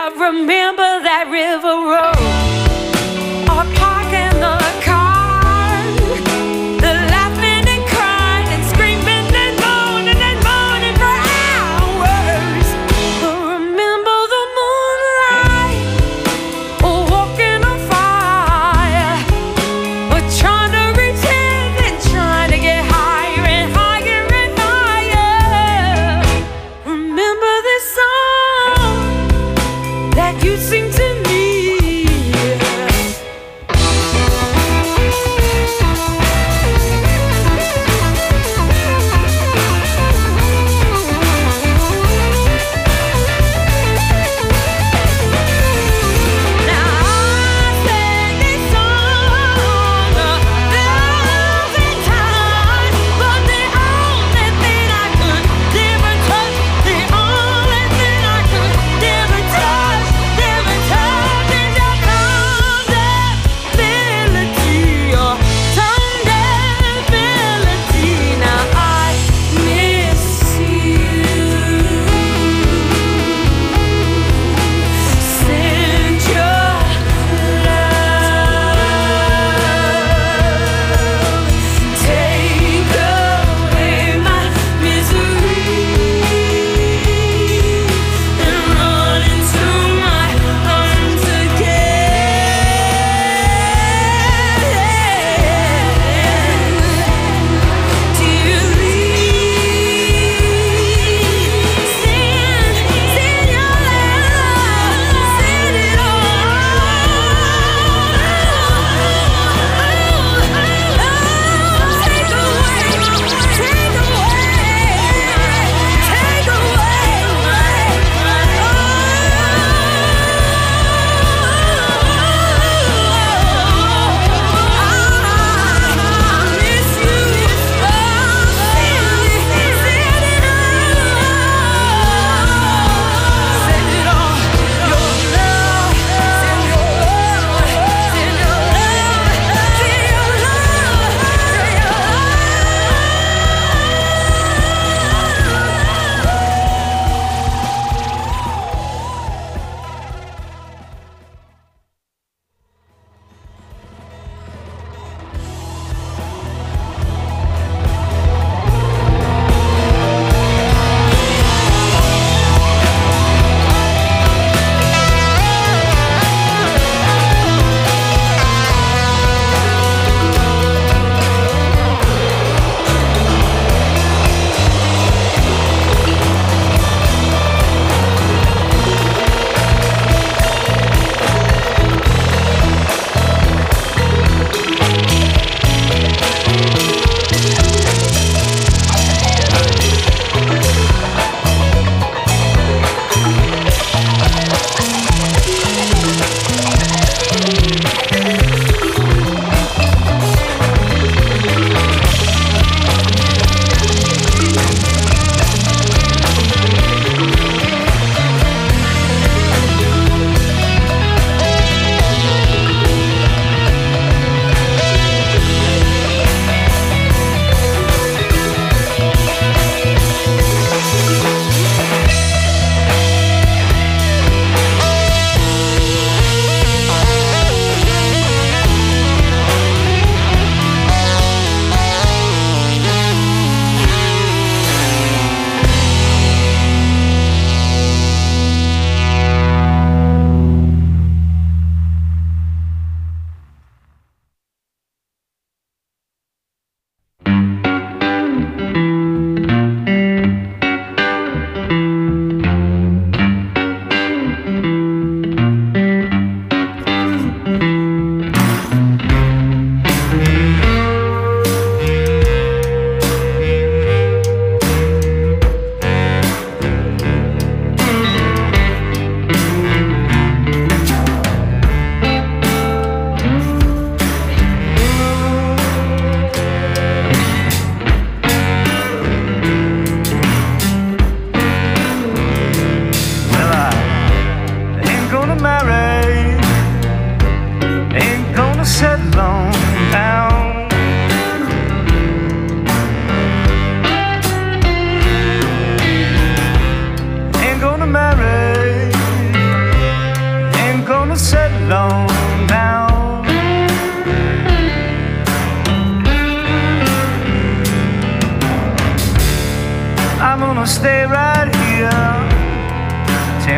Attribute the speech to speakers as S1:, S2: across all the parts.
S1: I remember that river road, our park and the car, the laughing and crying and screaming and moaning for hours. But remember the moonlight, walking on fire, we're trying to reach heaven, trying to get higher and higher and higher. Remember this song that you sing to me.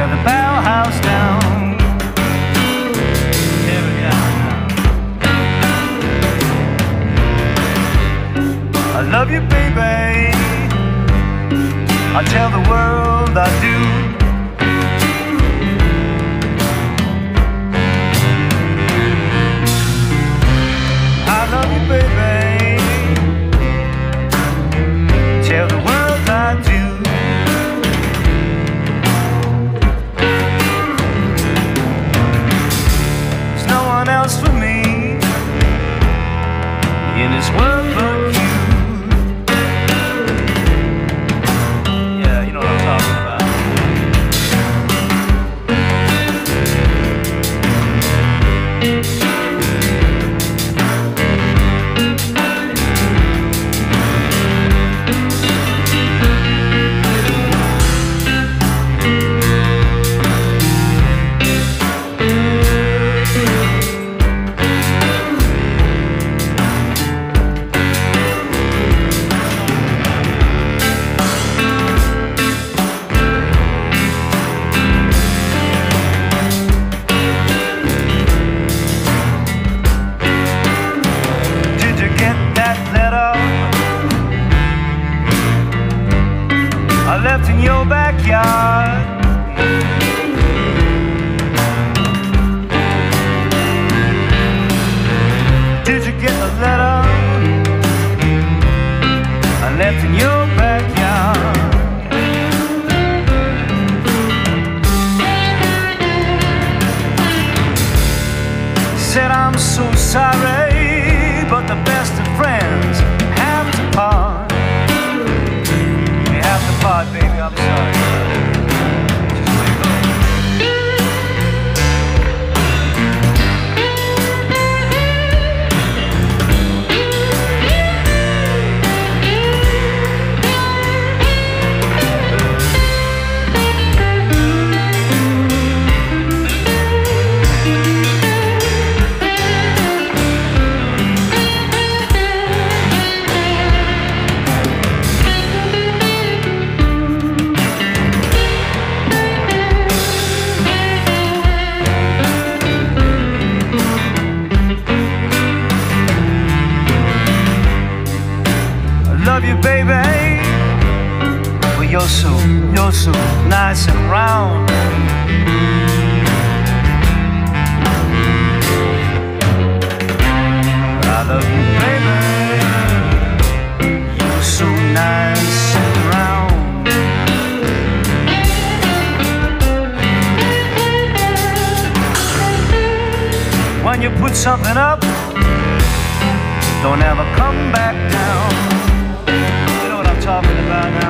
S2: tear the Bell House down. Tear it down. I love you, baby. I tell the world I do. I love you, baby. Tell the world I do. There's no one else for me in this world but you. Yeah, you know what I'm talking about. I left in your backyard. Did you get the letter I left in your backyard? Said I'm so sorry, but the best of friends have to part. Baby, I'm sorry. Love you, baby. Well, you're so nice and round. I love you, baby. You're so nice and round. When you put something up, don't ever come back down. Talking about now.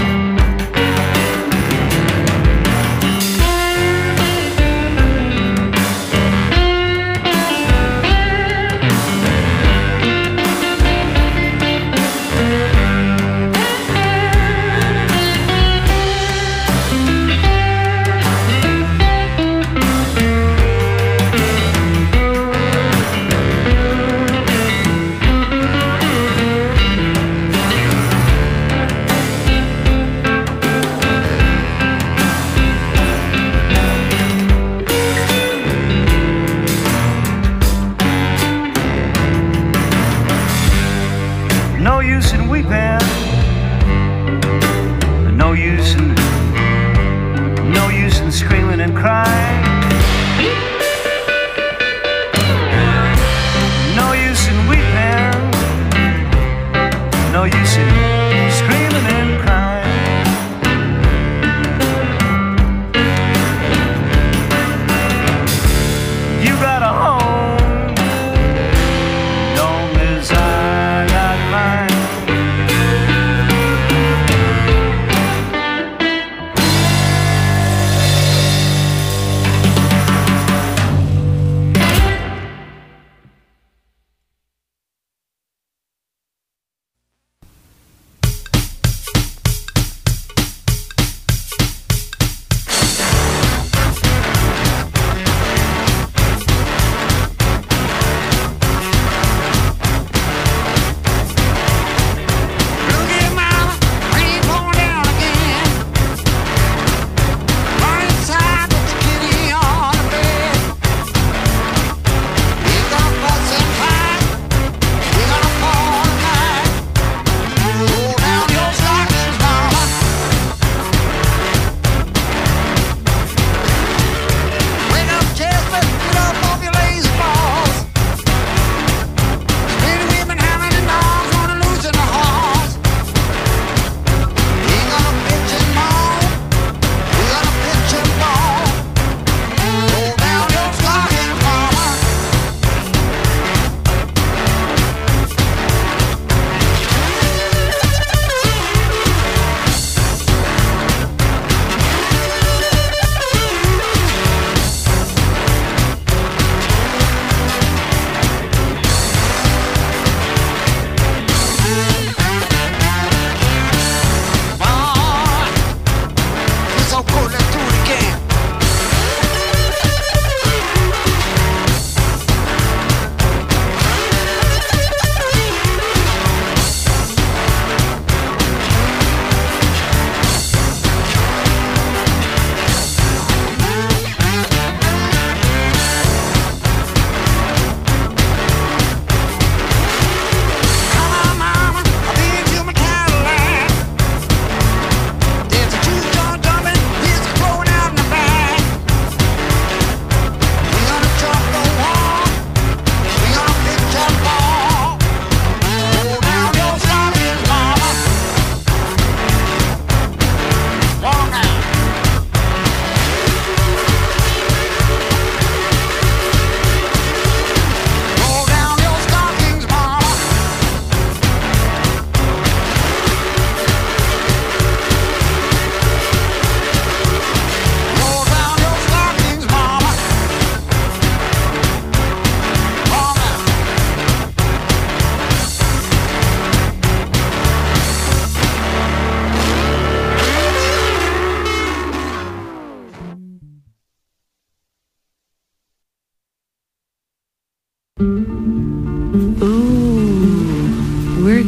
S2: No use in weeping, no use in screaming and crying. No use in weeping, no use in screaming and crying. You got a home, long as I got mine.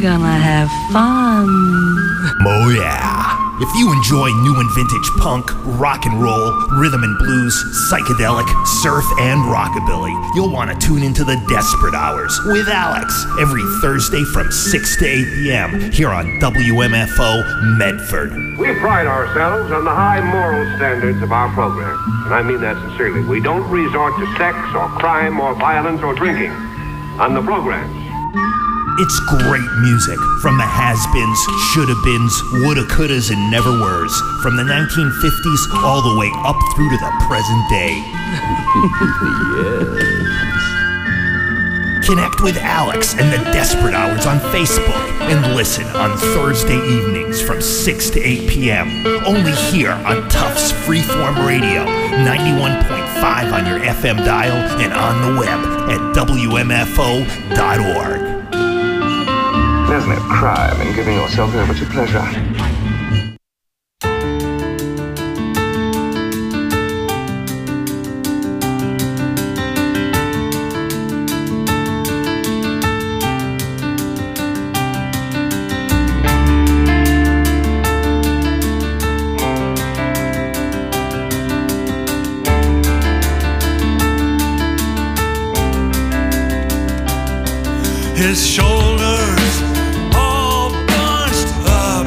S1: gonna have fun.
S3: Oh yeah. If you enjoy new and vintage punk, rock and roll, rhythm and blues, psychedelic, surf, and rockabilly, you'll want to tune into the Desperate Hours with Alex every Thursday from 6 to 8 p.m. here on WMFO Medford.
S4: We pride ourselves on the high moral standards of our program, and I mean that sincerely. We don't resort to sex or crime or violence or drinking on the programs.
S3: It's great music from the has-beens, shoulda-beens, woulda, couldas, and never-weres, from the 1950s all the way up through to the present day. Yes. Connect with Alex and the Desperate Hours on Facebook and listen on Thursday evenings from 6 to 8 p.m. Only here on Tufts Freeform Radio, 91.5 on your FM dial and on the web at WMFO.org.
S5: There's no crime in giving yourself over to pleasure.
S6: His shoulders all bunched up,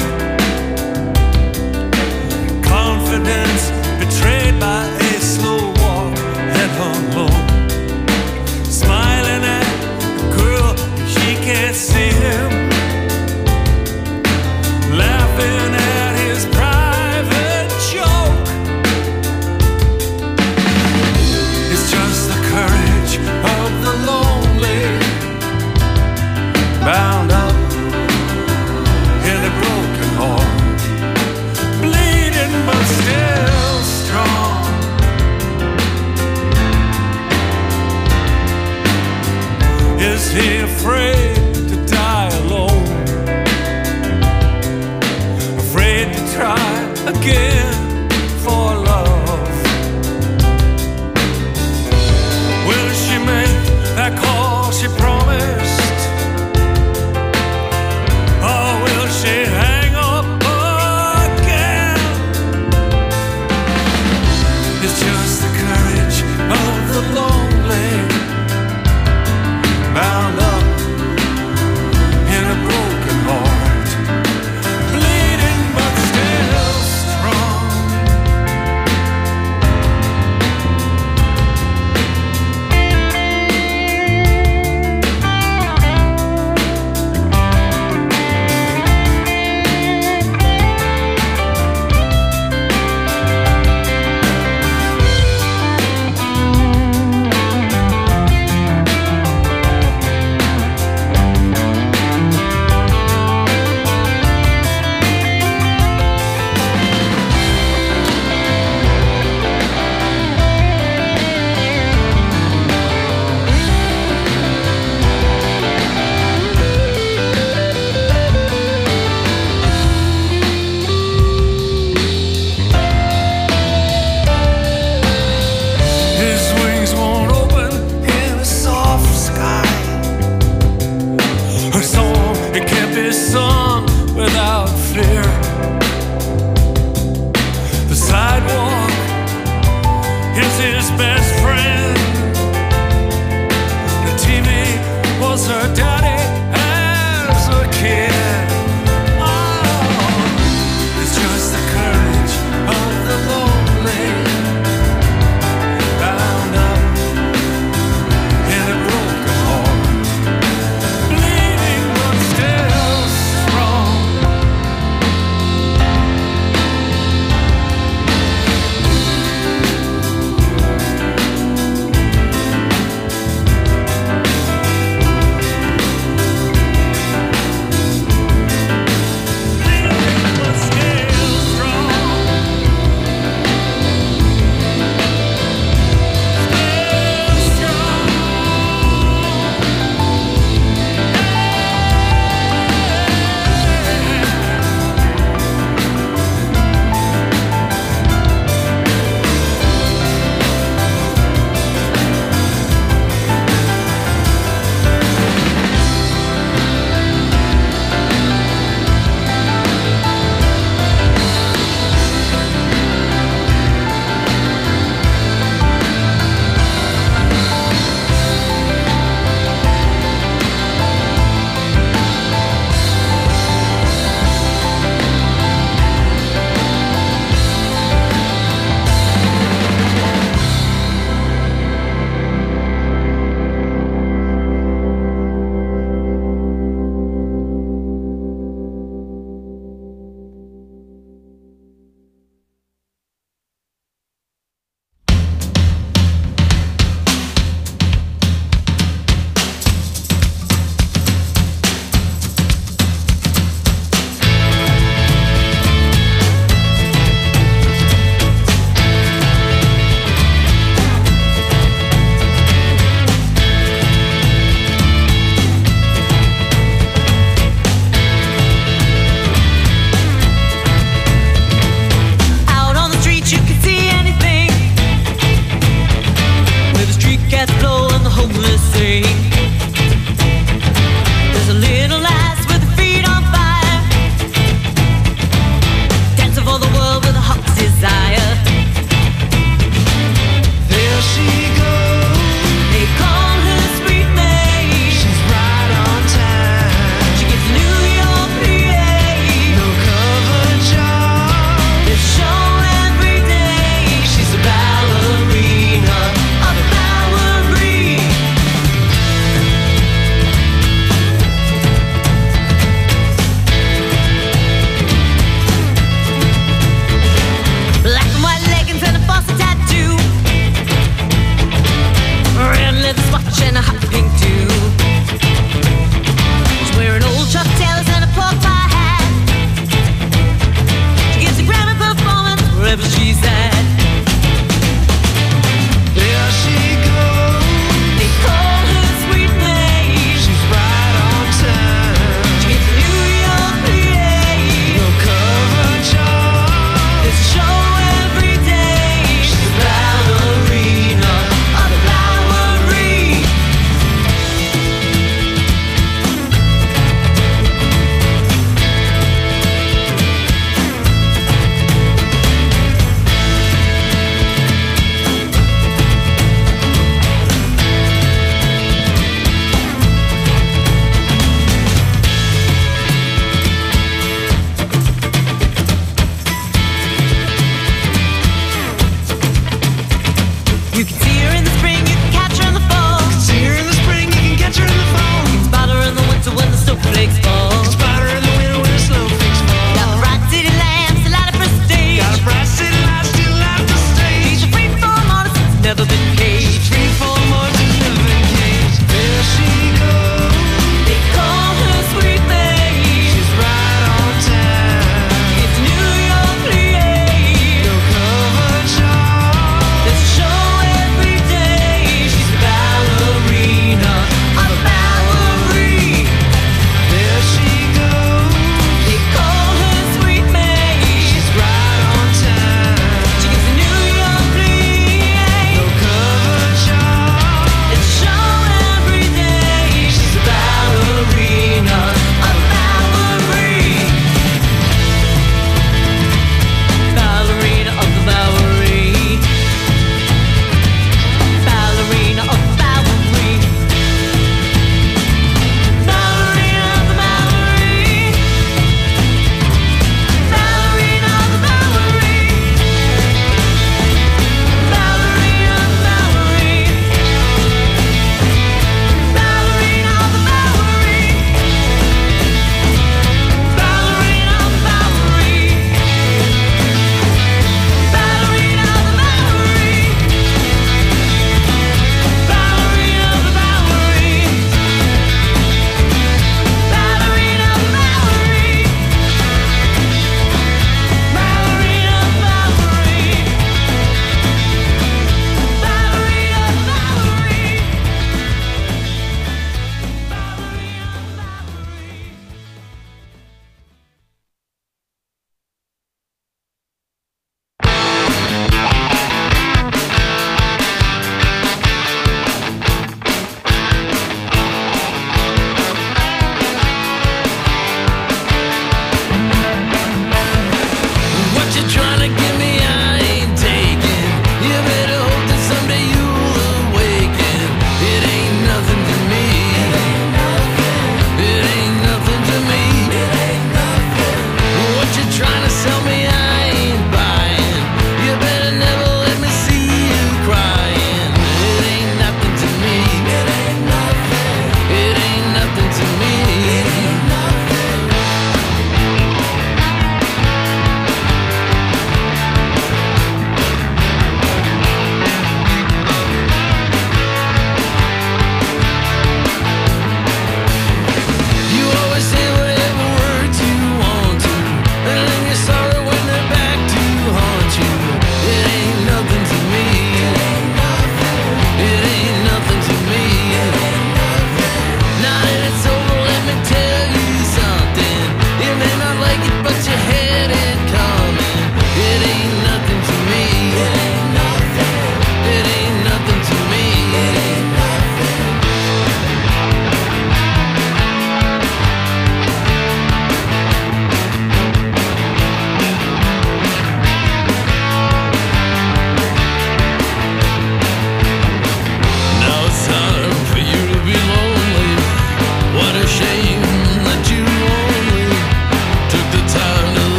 S6: confidence betrayed by a slow walk, head hung low, smiling at the girl, she can't see him, laughing at his private joke. It's just the courage of the lonely, bound up in a broken heart, bleeding but still strong. Is he afraid to die alone? Afraid to try again for love? Will she make that call she promised? She hang up again? It's just the courage of the lonely, bound up in a broken heart, bleeding but still strong.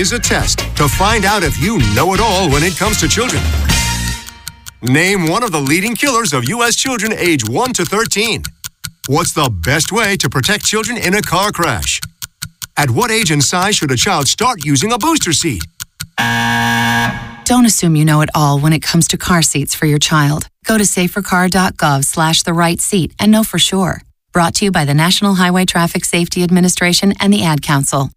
S7: is a test to find out if you know it all when it comes to children. Name one of the leading killers of U.S. children age 1 to 13. What's the best way to protect children in a car crash? At what age and size should a child start using a booster seat?
S8: Don't assume you know it all when it comes to car seats for your child. Go to safercar.gov/the-right-seat and know for sure. Brought to you by the National Highway Traffic Safety Administration and the Ad Council.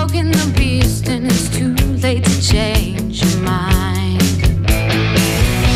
S1: Change your mind.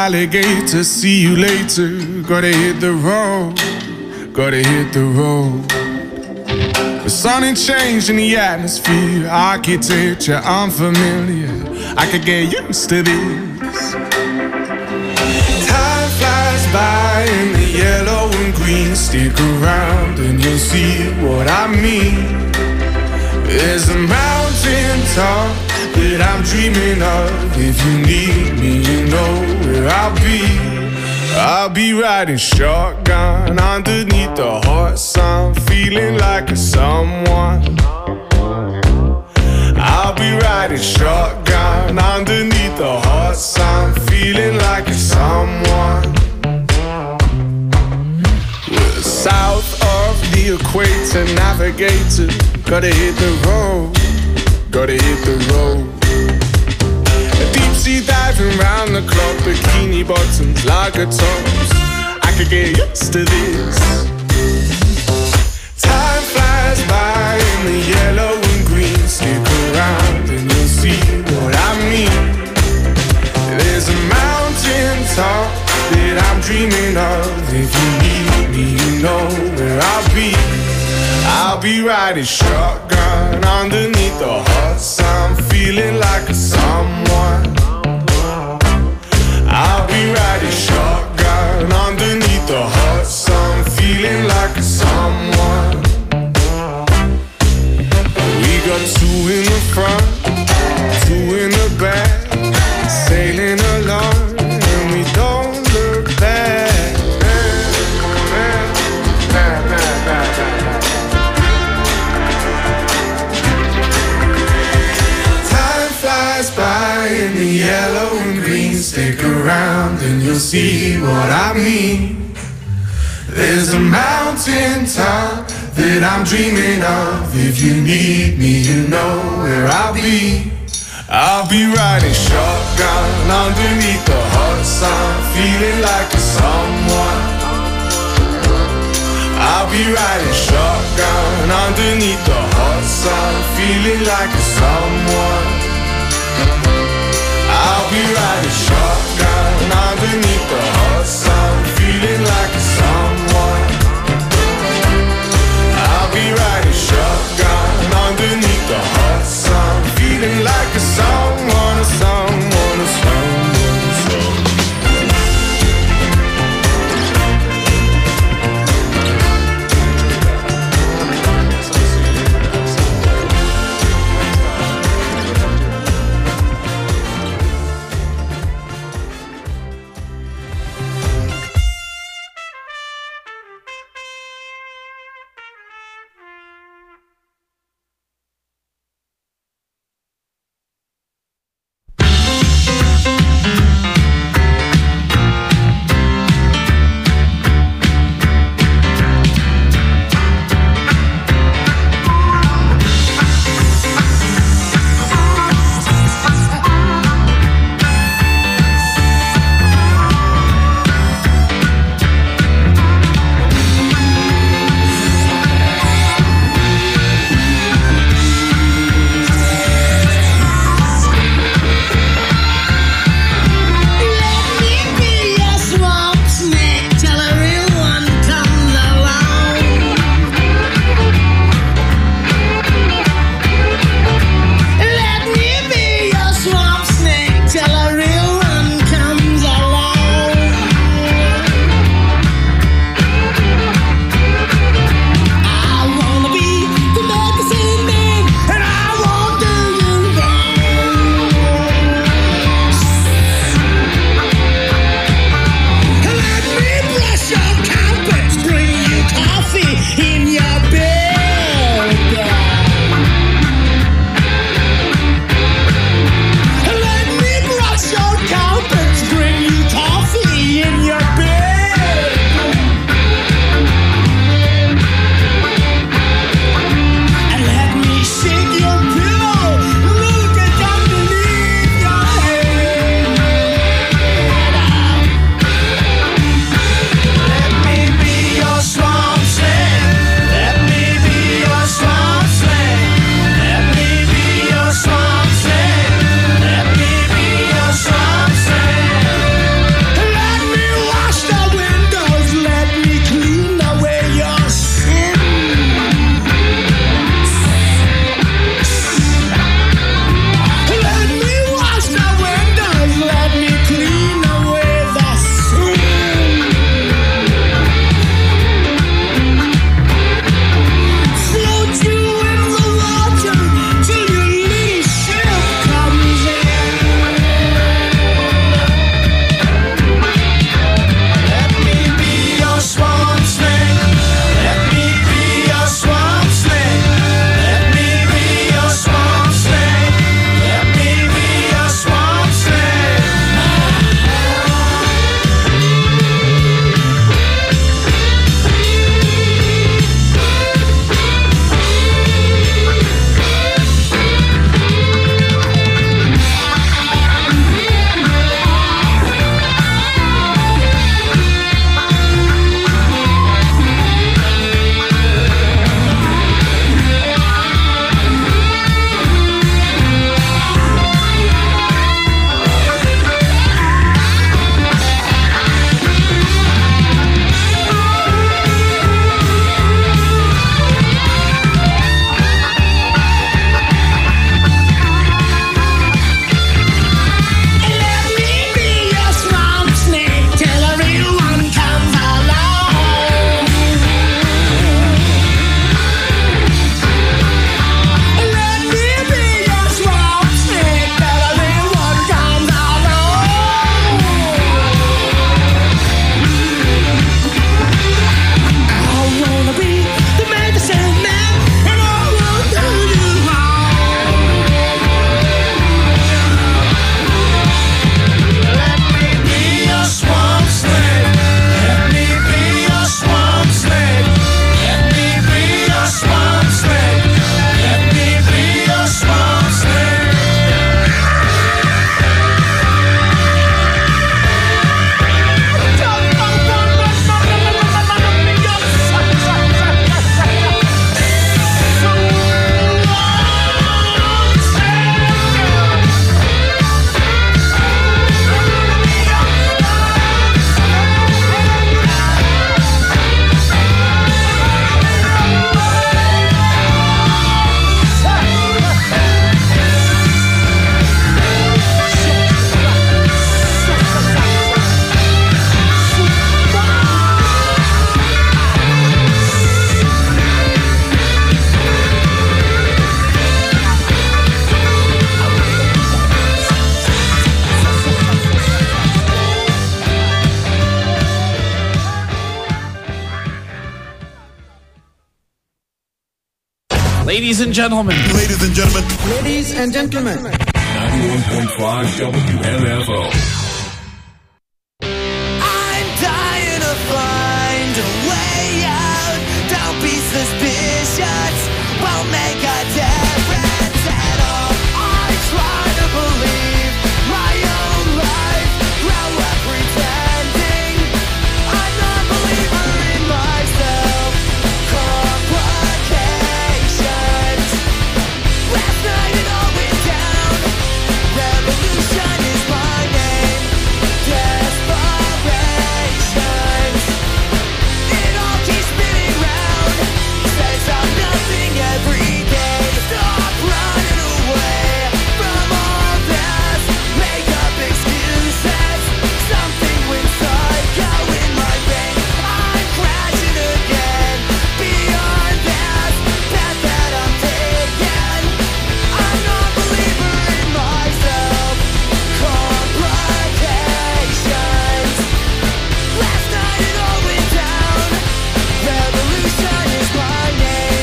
S9: alligator, see you later. Gotta hit the road, gotta hit the road. The sun ain't changing the atmosphere, architecture unfamiliar. I could get used to this. Time flies by in the yellow and green. Stick around and you'll see what I mean. There's a mountain top that I'm dreaming of. If you need me, you know where I'll be. I'll be riding shotgun underneath the hot sun, feeling like a someone. I'll be riding shotgun underneath the hot sun, feeling like a someone. We're south of the equator, navigator. Gotta hit the road, gotta hit the road. Deep sea diving round the clock, bikini bottoms, lager tops. I could get used to this. Time flies by in the yellow and green. Stick around and you'll see what I mean. There's a mountain top that I'm dreaming of. If you need me, you know where I'll be. I'll be riding shotgun underneath the hot sun, feeling like a someone. I'll be riding shotgun underneath the hot sun, feeling like a someone. We got two in the front, two in the back, sailing along and we don't look back. By in the yellow and green. Stick around and you'll see what I mean. There's a mountain top that I'm dreaming of. If you need me, you know where I'll be. I'll be riding shotgun underneath the hot sun, feeling like a someone. I'll be riding shotgun underneath the hot sun, feeling like a someone. I'll be riding shotgun underneath the hot sun, feeling like a someone. I'll be riding shotgun underneath the hot sun, feeling like a someone, a someone, a someone, a someone.
S10: Ladies and gentlemen.
S11: Ladies and gentlemen.
S12: Ladies and gentlemen.
S11: 91.5 WMFO.
S1: I'm dying to find a way out. Don't be suspicious. Won't make a difference at all. I try to believe my own life. Grow up pretending I'm not a believer in myself. Complications. Last night it all went down. Revolution is my name. Desperations. It all keeps spinning round. Says I'm nothing every day. Stop running away from all this. Make up excuses. Something went psycho in my brain. I'm crashing again. Beyond this path that I'm taking. I'm not a believer in myself. Complications. Last night it all went down. Revolution is my name.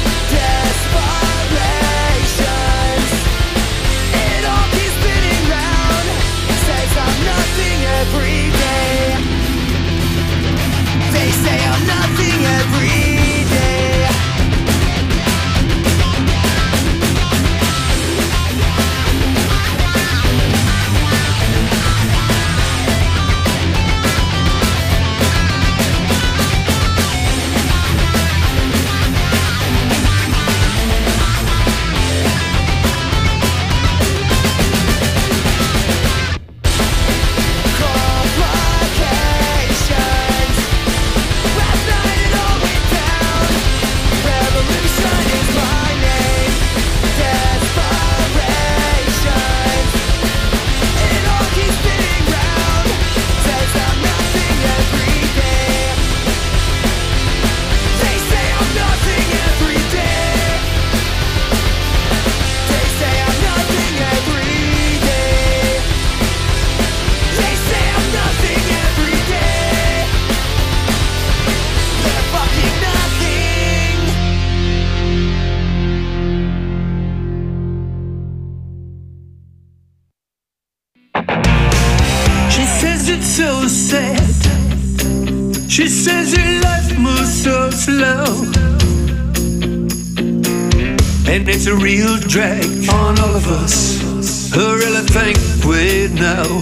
S1: Desperations. It all keeps spinning round. Says I'm nothing every day. They say I'm nothing every day. Complications. Last night it all went down. Revolution is my name. Desperations. It all keeps spinning round. Says I'm nothing every day. They say I'm nothing every day. They say I'm nothing every day. They say I'm nothing every day. They're fucking nothing.
S6: She says it's so sad. She says your life moves so slow. And it's a real drag on all of us. I really think we know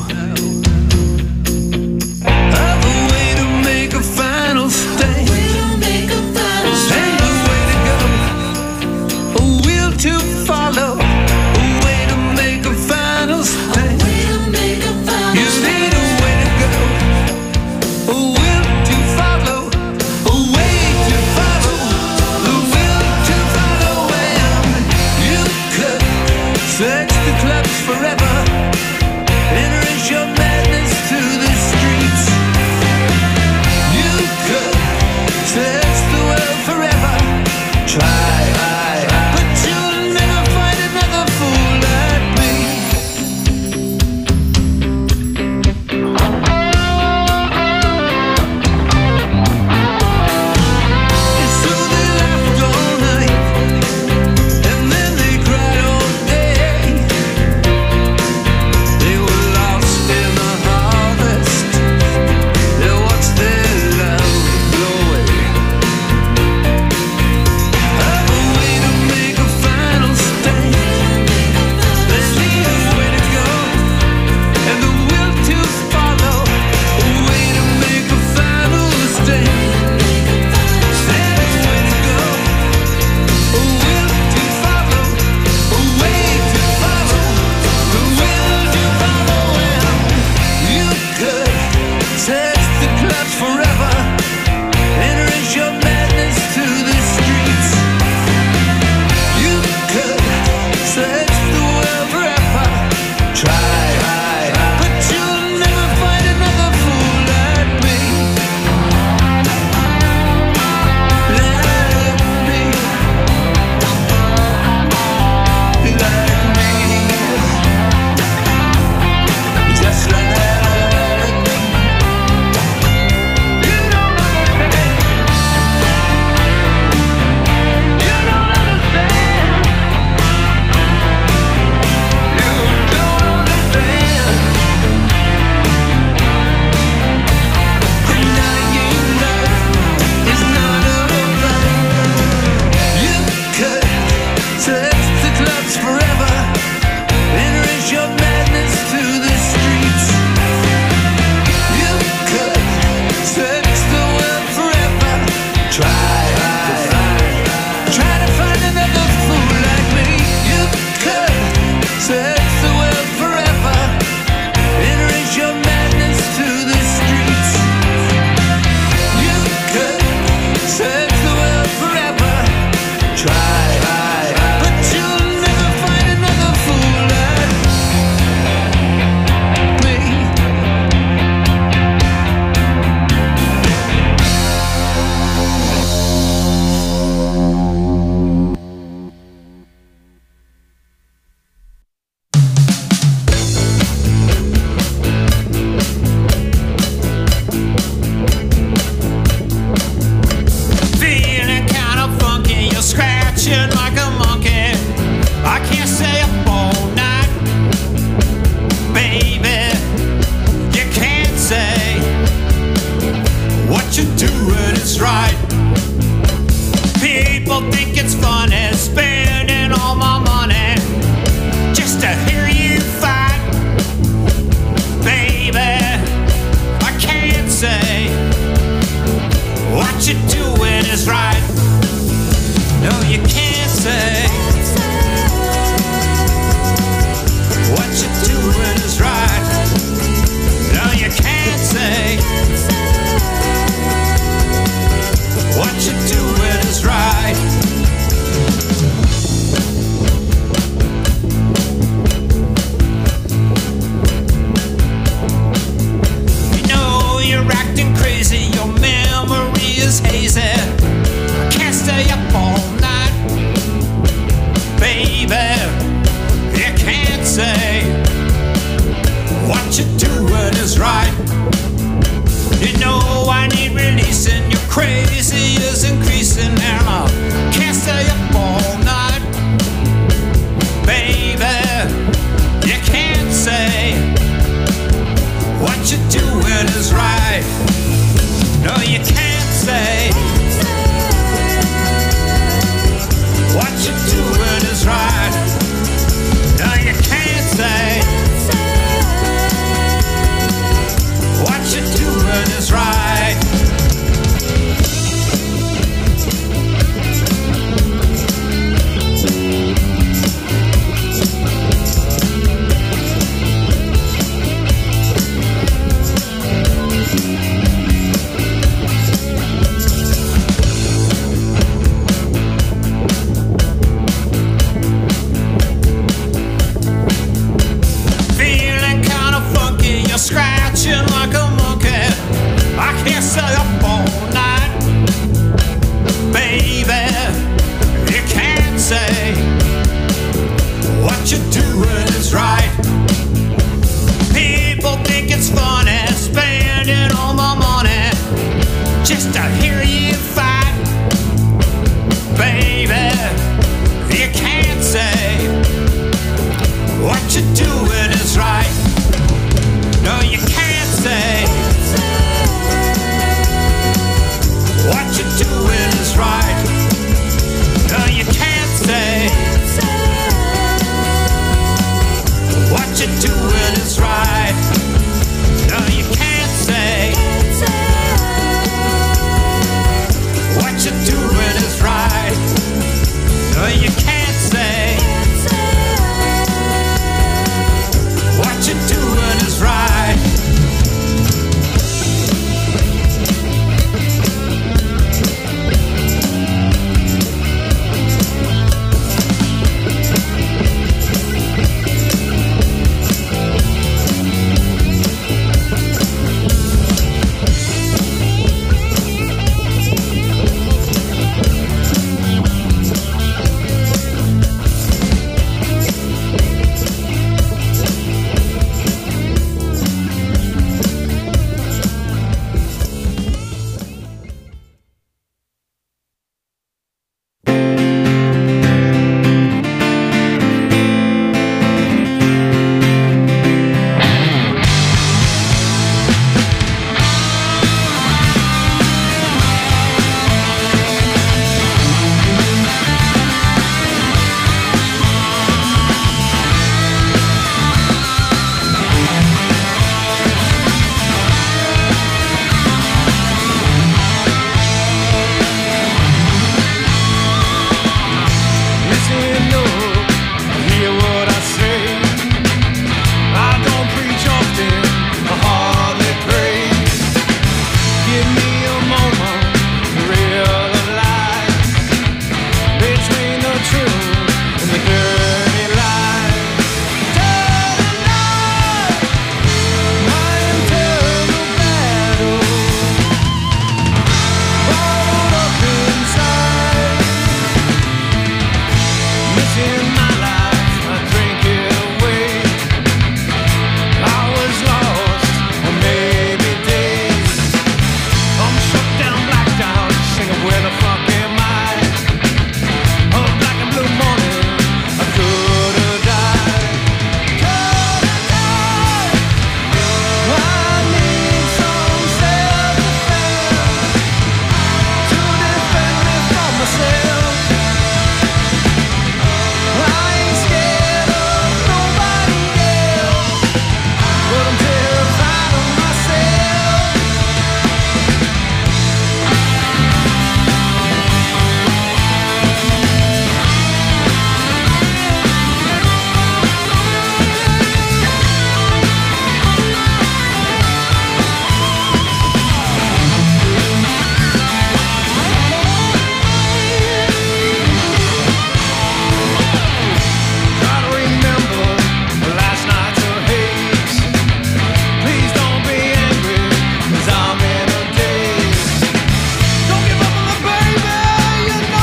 S6: of a way to make a final stand. And a way to go, a will to follow, a way to make a final stand. You need a way to go, a will to follow, a way to follow, a will to follow. And you could search the clubs forever and raise your madness to the streets. You could search the world forever, try, but you'll never find another fool like me. And so they laughed all night, and then they cried all day. They were lost in the harvest. They watched their love blow away. I
S10: people think